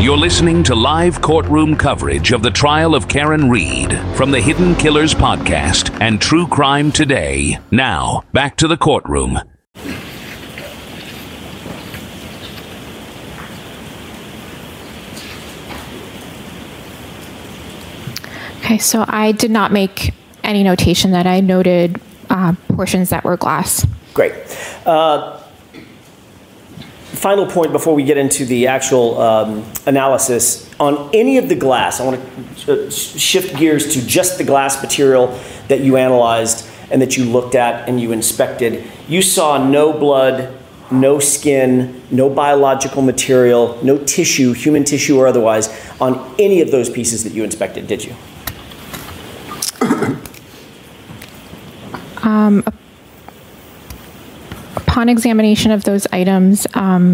You're listening to live courtroom coverage of the trial of Karen Read from the Hidden Killers podcast and True Crime Today. Now, back to the courtroom. Okay, so I did not make any notation that I noted portions that were glass. Great. Final point before we get into the actual analysis. On any of the glass, I want to shift gears to just the glass material that you analyzed and that you looked at and you inspected. You saw no blood, no skin, no biological material, no tissue, human tissue or otherwise, on any of those pieces that you inspected, did you? Upon examination of those items,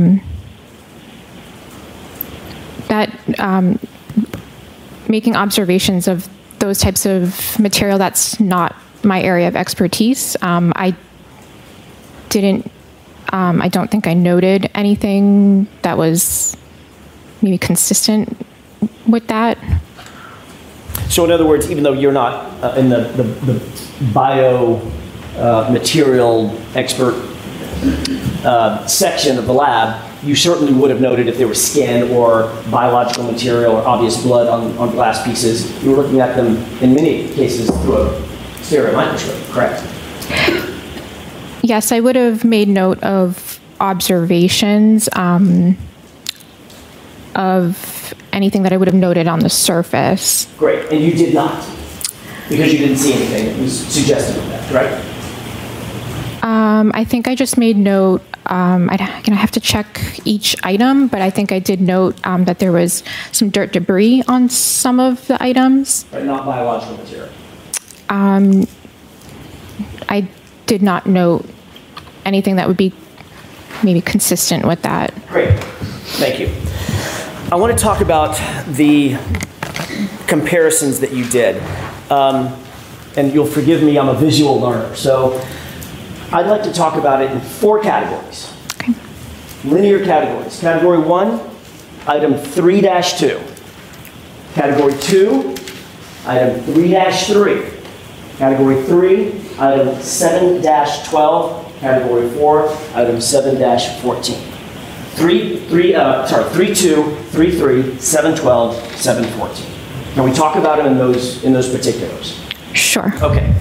making observations of those types of material, that's not my area of expertise. I don't think I noted anything that was maybe consistent with that. So in other words, even though you're not in the bio material expert section of the lab, you certainly would have noted if there was skin or biological material or obvious blood on glass pieces. You were looking at them in many cases through a stereo microscope, correct? Yes, I would have made note of observations of anything that I would have noted on the surface. Great, and you did not, because you didn't see anything that was suggestive of that, right? I think I just made note, I have to check each item, but I think I did note that there was some dirt debris on some of the items. But not biological material. I did not note anything that would be maybe consistent with that. Great, thank you. I want to talk about the comparisons that you did. And you'll forgive me, I'm a visual learner. So I'd like to talk about it in 4 categories. Okay. Linear categories. Category 1, item 3-2. Category 2, item 3-3. Category 3, item 7-12. Category 4, item 7-14. 3-2, 3-3, 7-12, 7-14. Can we talk about them in those particulars? Sure. Okay.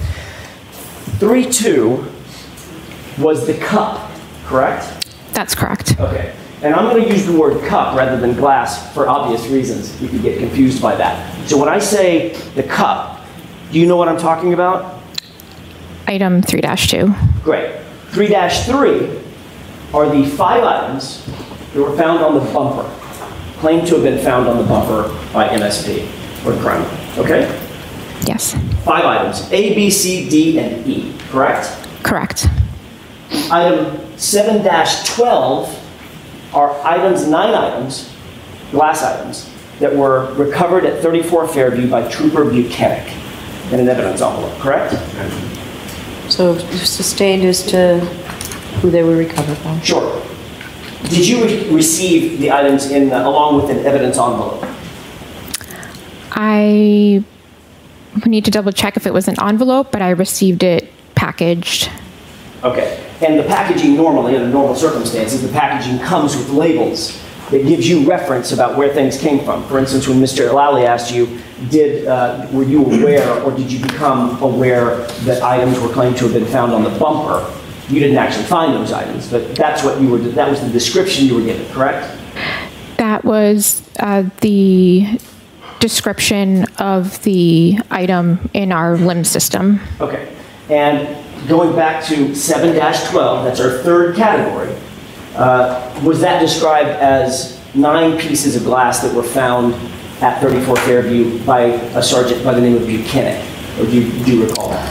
3-2 was the cup, correct? That's correct. Okay. And I'm going to use the word cup rather than glass for obvious reasons. You could get confused by that. So when I say the cup, do you know what I'm talking about? Item 3-2. Great. 3-3 are the 5 items that were found on the bumper, claimed to have been found on the bumper by MSP or crime. Okay? Yes. 5 items, A, B, C, D, and E, correct? Correct. Item 7-12 are 9 items, glass items, that were recovered at 34 Fairview by Trooper Buchanan in an evidence envelope, correct? So sustained as to who they were recovered from? Sure. Did you receive the items along with an evidence envelope? I need to double check if it was an envelope, but I received it packaged. Okay. And the packaging normally, under normal circumstances, the packaging comes with labels that gives you reference about where things came from. For instance, when Mr. Lally asked you, were you aware or did you become aware that items were claimed to have been found on the bumper? You didn't actually find those items, but that was the description you were given, correct? That was the description of the item in our limb system. Okay. And going back to 7-12, that's our 3rd category, was that described as 9 pieces of glass that were found at 34 Fairview by a sergeant by the name of Buchanan? Or do you recall that?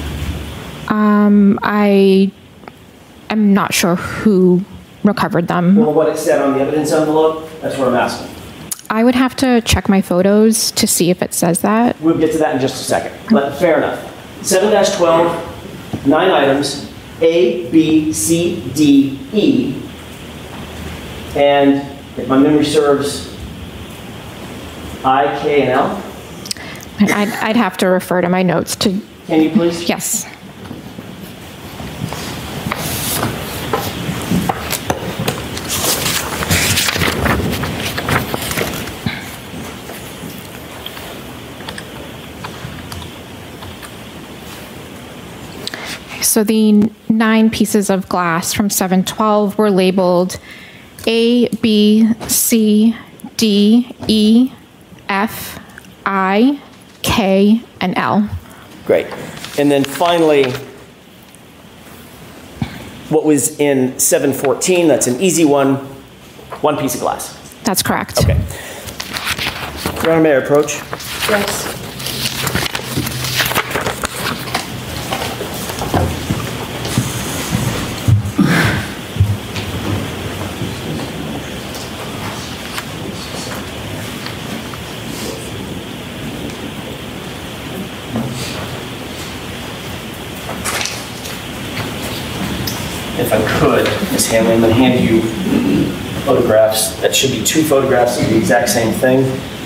I am not sure who recovered them. Well, what it said on the evidence envelope, that's what I'm asking. I would have to check my photos to see if it says that. We'll get to that in just a second. But fair enough. 7-12, 9 items, A, B, C, D, E. And if my memory serves, I, K, and L? And I'd have to refer to my notes to, Can you please? yes. So the 9 pieces of glass from 712 were labeled A, B, C, D, E, F, I, K, and L. Great. And then finally, what was in 714, that's an easy one, 1 piece of glass. That's correct. Okay. Your Honor, may I approach? Yes. If I could, Ms. Hanley, I'm going to hand you photographs. That should be 2 photographs of the exact same thing.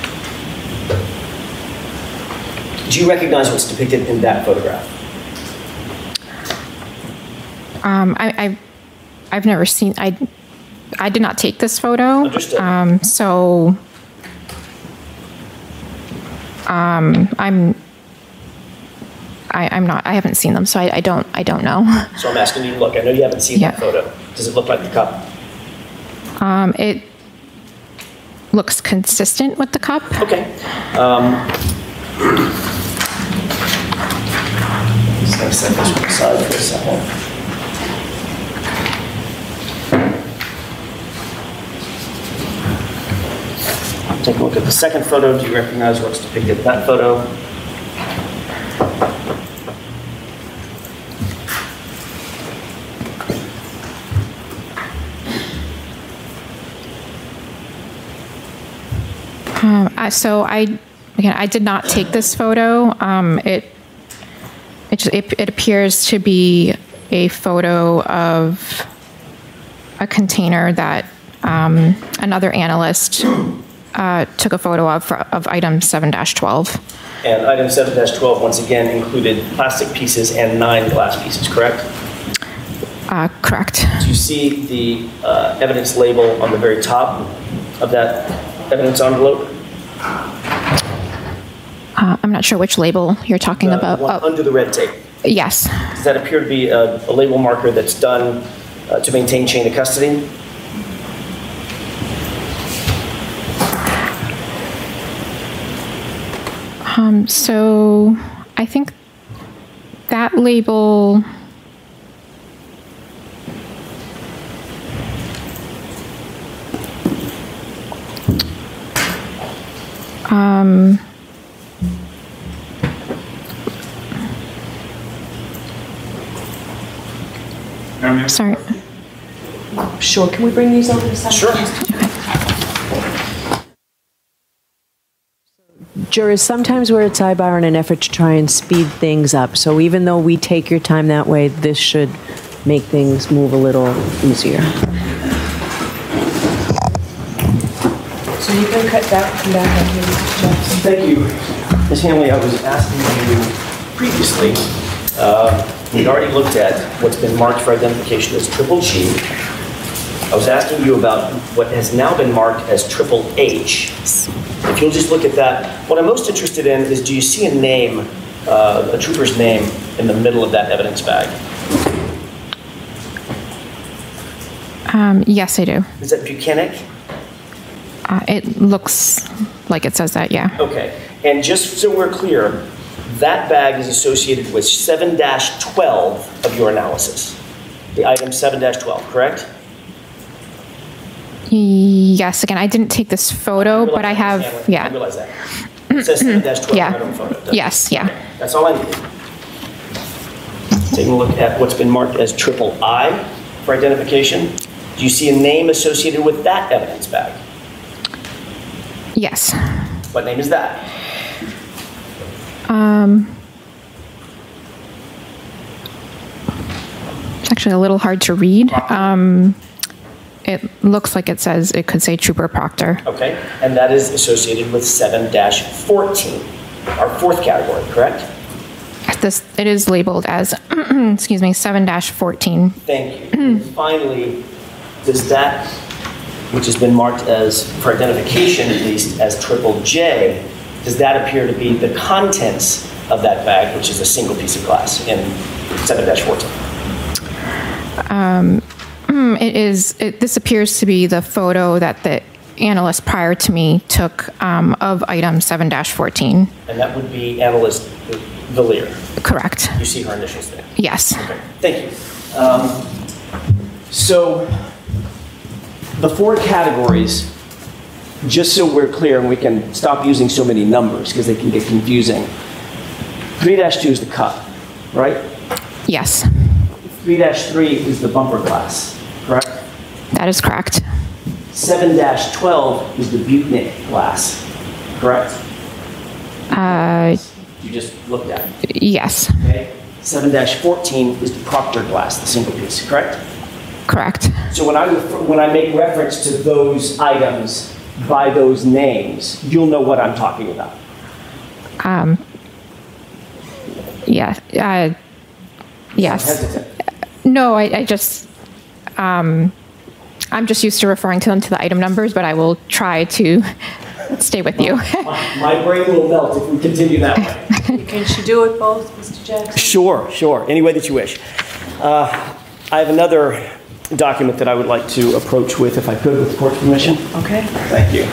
Do you recognize what's depicted in that photograph? I've never seen, I did not take this photo. Understood. So I haven't seen them, so I don't know. So I'm asking you to look. I know you haven't seen that Yeah. photo. Does it look like the cup? It looks consistent with the cup. Okay. Just gonna set this one aside for a second. Take a look at the second photo. Do you recognize what's depicted in that photo? So I did not take this photo. It appears to be a photo of a container that another analyst took a photo of item 7-12. And item 7-12, once again, included plastic pieces and 9 glass pieces, correct? Correct. Do you see the evidence label on the very top of that evidence envelope? I'm not sure which label you're talking about. The one under the red tape. Yes. Does that appear to be a label marker that's done to maintain chain of custody? So I think that label. Sorry. Sure, can we bring these over to the side? Sure. Jurors, sometimes we're at sidebar in an effort to try and speed things up. So even though we take your time that way, this should make things move a little easier. So you can cut that, come back up here, Mr. Jackson. Thank you. Ms. Hanley, I was asking you previously, we'd already looked at what's been marked for identification as triple G. I was asking you about what has now been marked as triple H. If you'll just look at that, what I'm most interested in is, do you see a name, a trooper's name, in the middle of that evidence bag? Yes, I do. Is that Buchanan? It looks like it says that, yeah. Okay, and just so we're clear, that bag is associated with 7-12 of your analysis. The item 7-12, correct? Yes, again, I didn't take this photo, but I have, I yeah. realize that. It says 7-12 Yeah. right on the photo. doesn't it? Yes, yeah. That's all I needed. Taking a look at what's been marked as triple I for identification. Do you see a name associated with that evidence bag? Yes. What name is that? It's actually a little hard to read. it looks like it says, it could say Trooper Proctor. Okay, and that is associated with 7-14, our fourth category, correct? It is labeled as, excuse me, 7-14. Thank you. And finally, does that, which has been marked as, for identification at least, as triple J, does that appear to be the contents of that bag, which is a single piece of glass in 7-14? This appears to be the photo that the analyst prior to me took of item 7-14. And that would be analyst Valier. Correct. You see her initials there. Yes. Okay, thank you. So the four categories, just so we're clear and we can stop using so many numbers because they can get confusing. 3-2 is the cup, right? Yes. 3-3 is the bumper glass, correct? That is correct. 7-12 is the Butnick glass, correct? You just looked at it. Yes. Okay. 7-14 is the Proctor glass, the single piece, correct? Correct. So when I make reference to those items by those names, you'll know what I'm talking about. Yeah. Yes. Hesitant. No, I just, I'm just used to referring to them to the item numbers, but I will try to stay with you. My brain will melt if we continue that way. Can she do it both, Mr. Jackson? Sure. Any way that you wish. I have another document that I would like to approach with, if I could, with the court's permission. Okay. Thank you.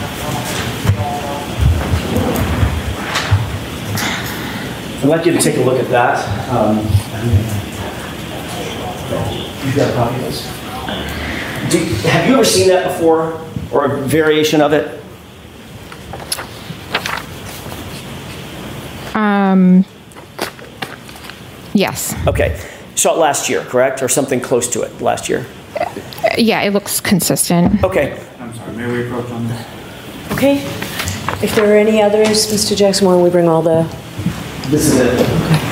I'd like you to take a look at that. You've got a copy of this? Have you ever seen that before, or a variation of it? Yes. Okay. Saw it last year, correct? Or something close to it last year? Yeah, it looks consistent. Okay. I'm sorry, may we approach on this? Okay. If there are any others, Mr. Jackson, why don't we bring all the... This is it.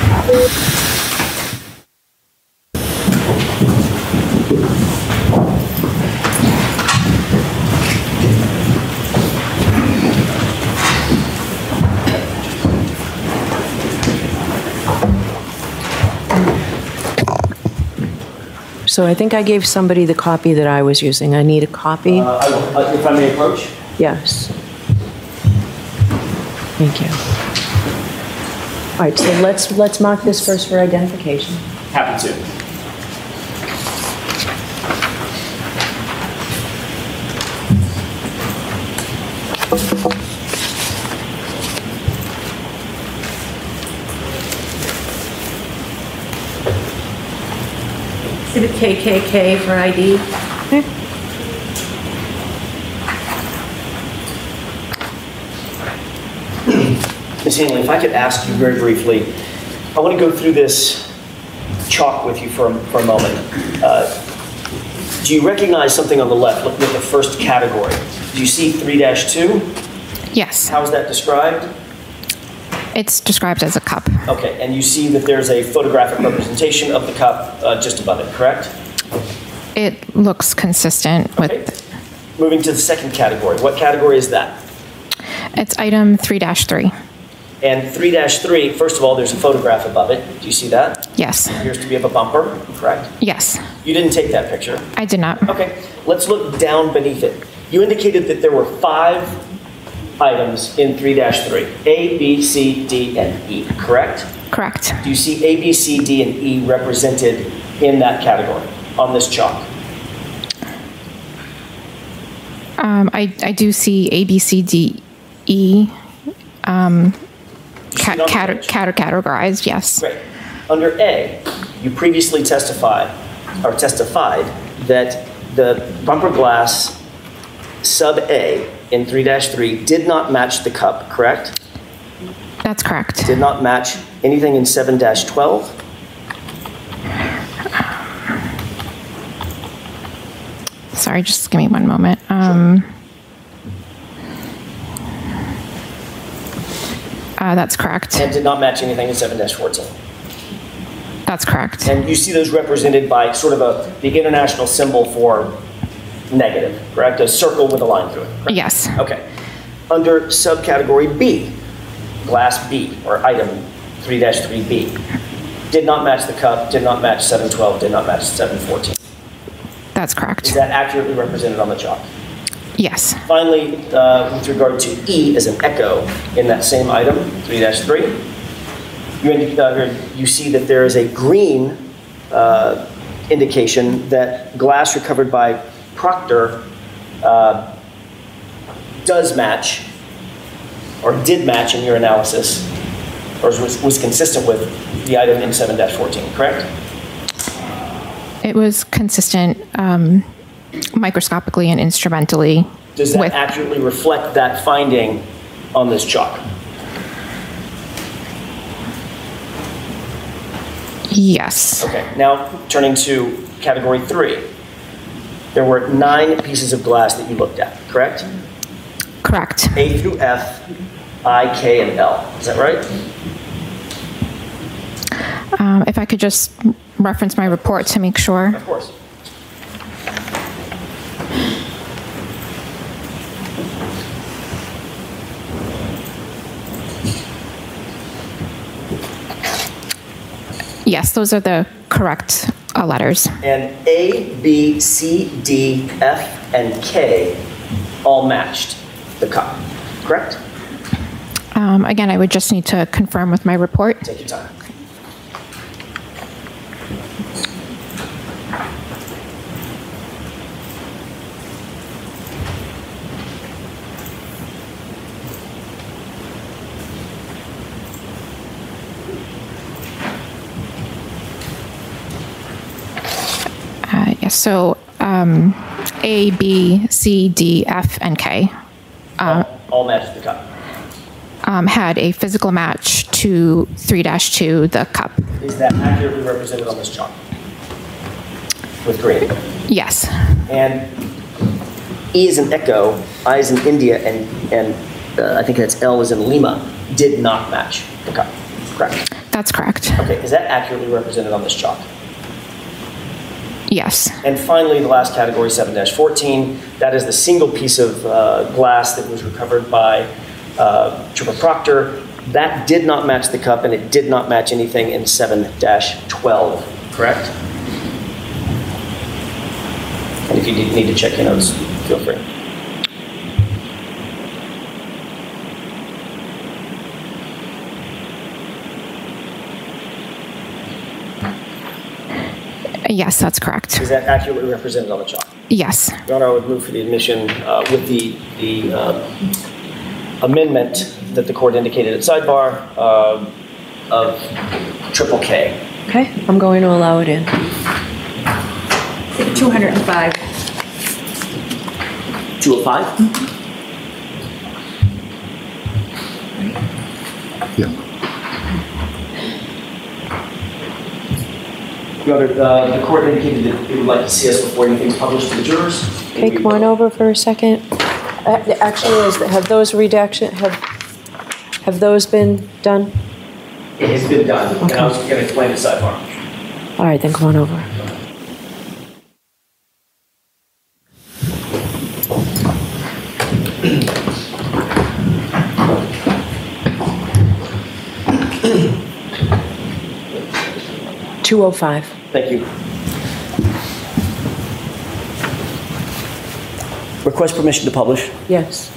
So I think I gave somebody the copy that I was using. I need a copy. If I may approach? Yes. Thank you. All right, so let's mark this first for identification. Happy to. Exhibit KKK for ID. Ms. Hanley, if I could ask you very briefly, I want to go through this chalk with you for a moment. Do you recognize something on the left, looking at the first category? Do you see 3-2? Yes. How is that described? It's described as a cup. Okay, and you see that there's a photographic representation of the cup just above it, correct? It looks consistent with... Okay. Moving to the second category. What category is that? It's item 3-3. And 3-3, first of all, there's a photograph above it. Do you see that? Yes. Appears to be of a bumper, correct? Yes. You didn't take that picture. I did not. Okay, let's look down beneath it. You indicated that there were 5 items in 3-3, A, B, C, D, and E, correct? Correct. Do you see A, B, C, D, and E represented in that category on this chalk? I do see A, B, C, D, E categorized, yes. Great. Under A, you previously testified that the bumper glass sub A in 3-3 did not match the cup, correct? That's correct. Did not match anything in 7-12? Sorry, just give me one moment. That's correct. And did not match anything in 7-14? That's correct. And you see those represented by sort of the international symbol for negative, correct? A circle with a line through it, correct? Yes. Okay. Under subcategory B, glass B, or item 3-3B, did not match the cup, did not match 712, did not match 714. That's correct. Is that accurately represented on the chalk? Yes. Finally, with regard to E as an echo in that same item, 3-3, you see that there is a green indication that glass recovered by Proctor does match, or did match in your analysis, or was consistent with the item in 7-14, correct? It was consistent microscopically and instrumentally. Does that accurately reflect that finding on this chalk? Yes. Okay, now turning to category 3. There were 9 pieces of glass that you looked at, correct? Correct. A through F, I, K, and L. Is that right? If I could just reference my report to make sure. Of course. Yes, those are the correct letters. And A, B, C, D, F, and K all matched the cup, correct? Again, I would just need to confirm with my report. Take your time. Yes, so A, B, C, D, F, and K All matched the cup. had a physical match to 3-2, the cup. Is that accurately represented on this chart? With green. Yes. And E is in Echo, I is in India, and I think that's L is in Lima, did not match the cup, correct? That's correct. Okay, is that accurately represented on this chart? Yes. And finally, the last category, 7-14, that is the single piece of glass that was recovered by Trooper Proctor. That did not match the cup, and it did not match anything in 7-12, correct? And if you need to check your notes, feel free. Yes, that's correct. Is that accurately represented on the chart? Yes. Your Honor, I would move for the admission with the amendment that the court indicated at sidebar of triple K. Okay, I'm going to allow it in. 205. 205? Yeah. Your Honor, the court indicated that it would like to see us before anything's published to the jurors. Okay, come on over for a second. Actually, have those have those been done? It has been done, and I was going to explain the sidebar. All right, then come on over. $205. Thank you. Request permission to publish. Yes.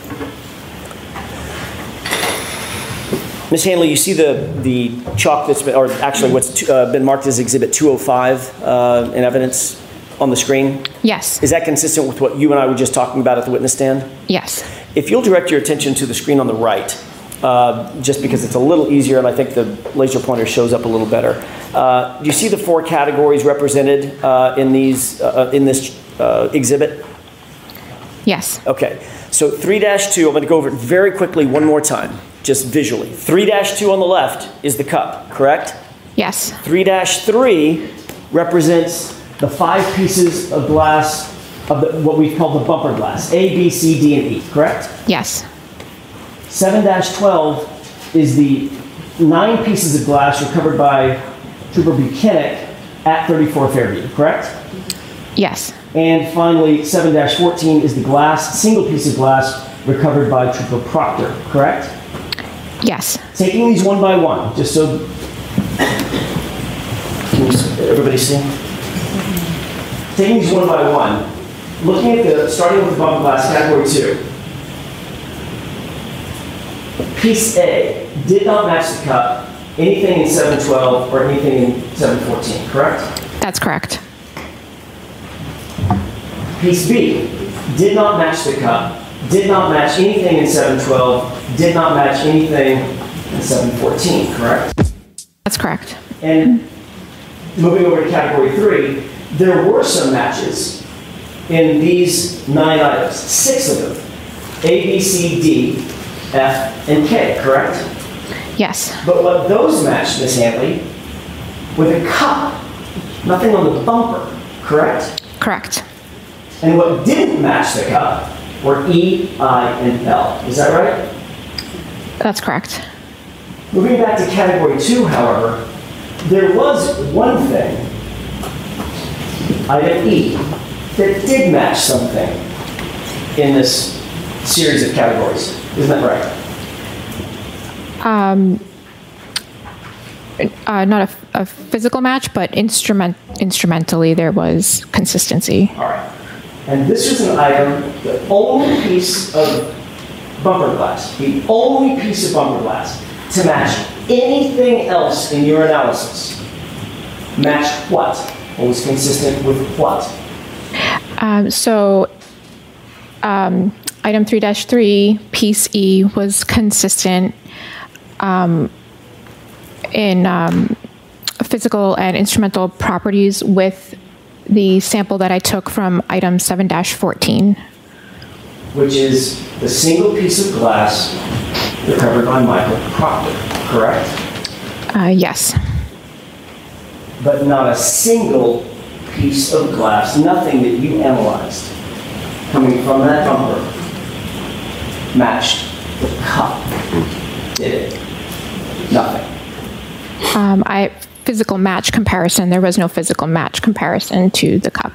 Ms. Hanley, you see the chalk that's been, or actually what's been marked as Exhibit 205 in evidence on the screen? Yes. Is that consistent with what you and I were just talking about at the witness stand? Yes. If you'll direct your attention to the screen on the right, just because it's a little easier and I think the laser pointer shows up a little better. Do you see the 4 categories represented in this exhibit? Yes. Okay, so 3-2, I'm going to go over it very quickly one more time, just visually. 3-2 on the left is the cup, correct? Yes. 3-3 represents the 5 pieces of glass of what we call the bumper glass, A, B, C, D, and E, correct? Yes. 7-12 is the 9 pieces of glass recovered by Trooper Buchanan at 34 Fairview, correct? Yes. And finally, 7-14 is the glass, single piece of glass recovered by Trooper Proctor, correct? Yes. Taking these one by one, just so everybody see? Taking these one by one, looking at starting with the bumper glass, category 2. Piece A did not match the cup, anything in 712 or anything in 714, correct? That's correct. Piece B did not match the cup, did not match anything in 712, did not match anything in 714, correct? That's correct. And moving over to category 3, there were some matches in these 9 items, 6 of them, A, B, C, D, F, and K, correct? Yes. But what those matched, Ms. Hanley, with a cup, nothing on the bumper, correct? Correct. And what didn't match the cup were E, I, and L. Is that right? That's correct. Moving back to category 2, however, there was one thing, item E, that did match something in this series of categories. Isn't that right? Not a physical match, but instrumentally there was consistency. All right. And this was an item, the only piece of bumper glass, the only piece of bumper glass to match anything else in your analysis. Matched what? Or was consistent with what? Item 3-3, piece E, was consistent in physical and instrumental properties with the sample that I took from item 7-14. Which is the single piece of glass recovered by Michael Proctor, correct? Yes. But not a single piece of glass, nothing that you analyzed coming from that bumper matched the cup, did it? Nothing. Physical match comparison, there was no physical match comparison to the cup.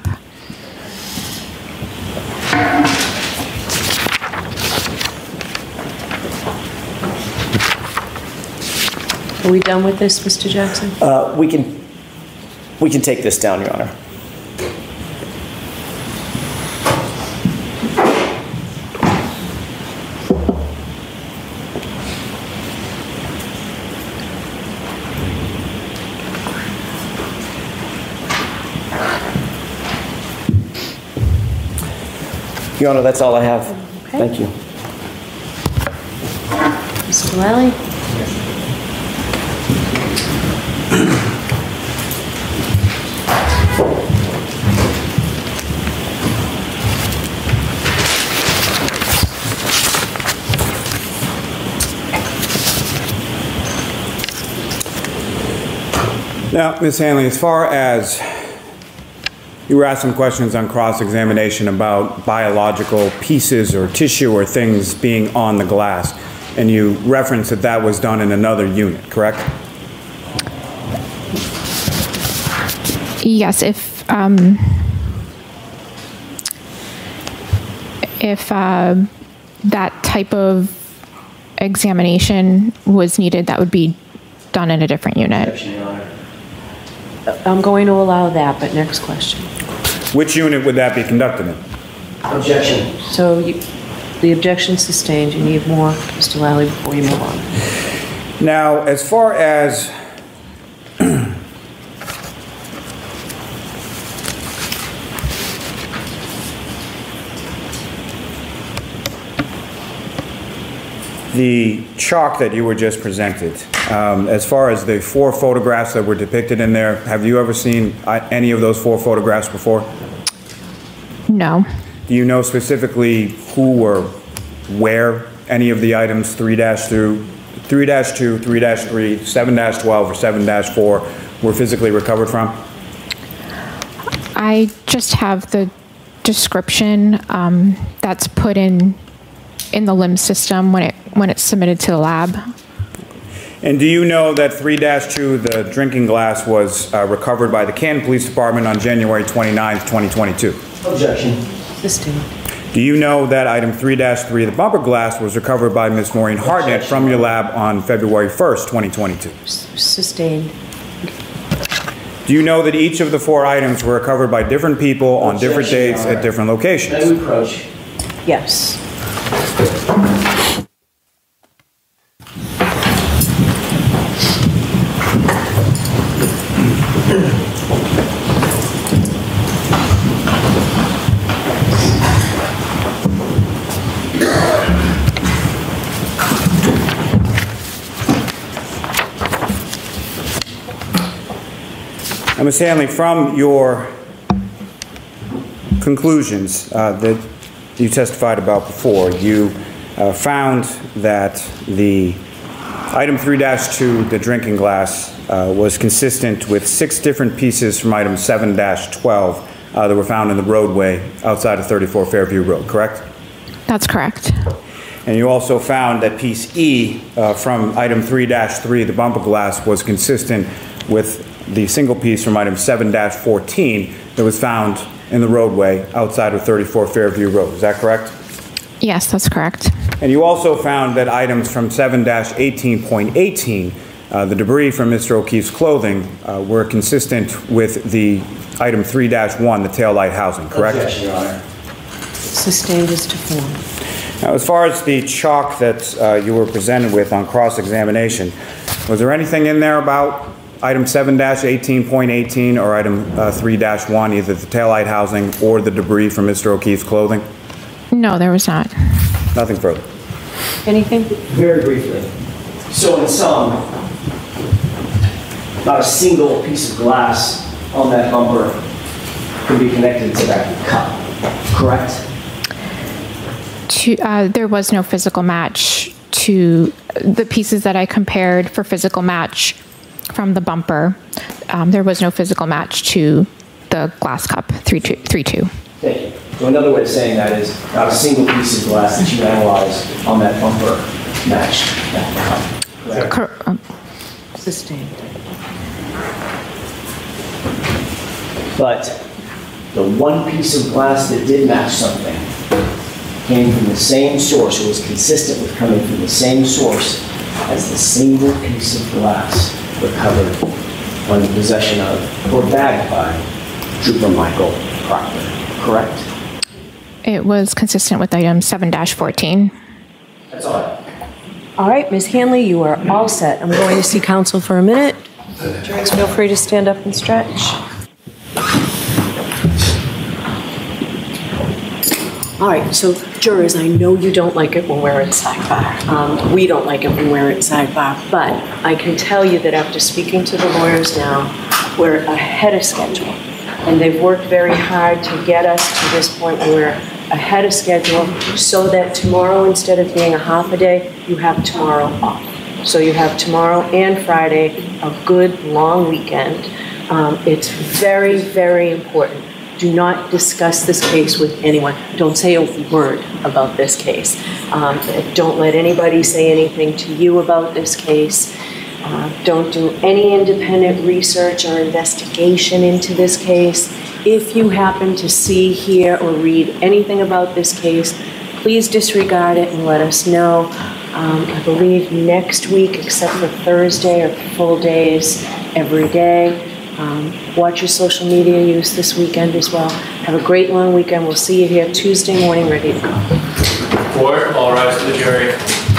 Are we done with this, Mr. Jackson? We can take this down, Your Honor. Your Honor, that's all I have. Okay. Thank you. Mr. Lally? Now, Ms. Hanley, as far as you were asked some questions on cross-examination about biological pieces or tissue or things being on the glass, and you referenced that that was done in another unit, correct? Yes, if that type of examination was needed, that would be done in a different unit. Objection, Your Honor. I'm going to allow that, but next question. Which unit would that be conducted in? Objection. So the objection's sustained. You need more, Mr. Lally, before you move on. Now, as far as the chalk that you were just presented, as far as the 4 photographs that were depicted in there, have you ever seen any of those 4 photographs before? No. Do you know specifically who or where any of the items 3-2, 3-3, 7-12, or 7-4 were physically recovered from? I just have the description that's put in the LIMS system when it's submitted to the lab. And do you know that 3-2, the drinking glass, was recovered by the Canton Police Department on January 29th, 2022? Objection. Sustained. Do you know that item 3-3, the bumper glass, was recovered by Ms. Maureen Hartnett from your lab on February 1st, 2022? Sustained. Do you know that each of the 4 items were recovered by different people on different Objection, dates Your Honor. at different locations? May we approach? Yes. Now, Ms. Hanley, from your conclusions that you testified about before, you found that the item 3-2, the drinking glass, was consistent with 6 different pieces from item 7-12 that were found in the roadway outside of 34 Fairview Road, correct? That's correct. And you also found that piece E from item 3-3, the bumper glass, was consistent with the single piece from item 7-14 that was found in the roadway outside of 34 Fairview Road. Is that correct? Yes, that's correct. And you also found that items from 7-18.18, the debris from Mr. O'Keefe's clothing, were consistent with the item 3-1, the taillight housing, correct? Objection, Your Honor. Sustained as to form. Now, as far as the chalk that you were presented with on cross-examination, was there anything in there about item 7-18.18 or item 3-1, either the taillight housing or the debris from Mr. O'Keefe's clothing? No, there was not. Nothing further. Anything? Very briefly. So in sum, not a single piece of glass on that bumper can be connected to that cup, correct? There was no physical match to the pieces that I compared for physical match from the bumper. There was no physical match to the glass cup 3-2. Thank you. So another way of saying that is not a single piece of glass that you analyzed on that bumper matched that cup, correct? Sustained. But the one piece of glass that did match something came from the same source, or was consistent with coming from the same source as the single piece of glass recovered on the possession of or bagged by Trooper Michael Proctor, correct? It was consistent with item 7-14. That's all. All right, Ms. Hanley, you are all set. I'm going to see counsel for a minute. Jurors, feel free to stand up and stretch. All right, so jurors, I know you don't like it when we're at sidebar. We don't like it when we're at sidebar, but I can tell you that after speaking to the lawyers now, we're ahead of schedule. And they've worked very hard to get us to this point where we're ahead of schedule so that tomorrow, instead of being a half a day, you have tomorrow off. So you have tomorrow and Friday, a good long weekend. It's very, very important. Do not discuss this case with anyone. Don't say a word about this case. Don't let anybody say anything to you about this case. Don't do any independent research or investigation into this case. If you happen to see, hear, or read anything about this case, please disregard it and let us know. I believe next week, except for Thursday, are full days every day. Watch your social media use this weekend as well. Have a great long weekend. We'll see you here Tuesday morning, ready to go. Court, all rise to the jury.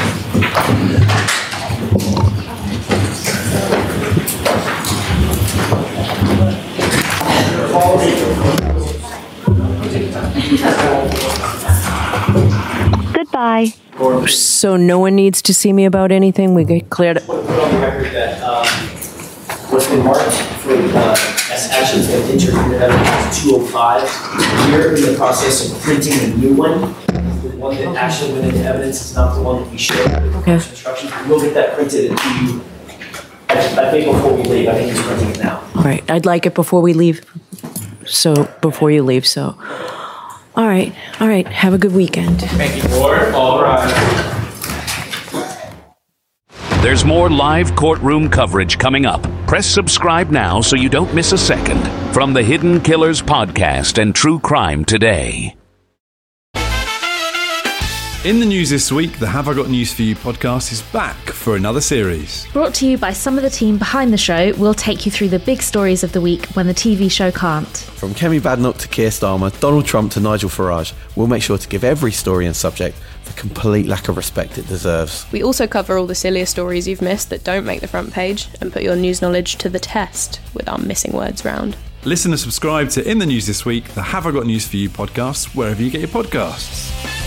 Goodbye. So no one needs to see me about anything? We get cleared up. Put on the record that what's been marked for as actions that entered into evidence 205. We're in the process of printing a new one. The one that actually went into evidence is not the one that we showed with the first instructions. We'll get that printed to you, I think before we leave. I think he's printing it now. All right, I'd like it before we leave. Before you leave, All right, have a good weekend. Thank you, Court, all rise. There's more live courtroom coverage coming up. Press subscribe now so you don't miss a second. For from the Hidden Killers podcast and True Crime Today. In the news this week, the Have I Got News For You podcast is back for another series. Brought to you by some of the team behind the show, we'll take you through the big stories of the week when the TV show can't. From Kemi Badenoch to Keir Starmer, Donald Trump to Nigel Farage, we'll make sure to give every story and subject the complete lack of respect it deserves. We also cover all the sillier stories you've missed that don't make the front page and put your news knowledge to the test with our missing words round. Listen and subscribe to In the News This Week, the Have I Got News For You podcast, wherever you get your podcasts.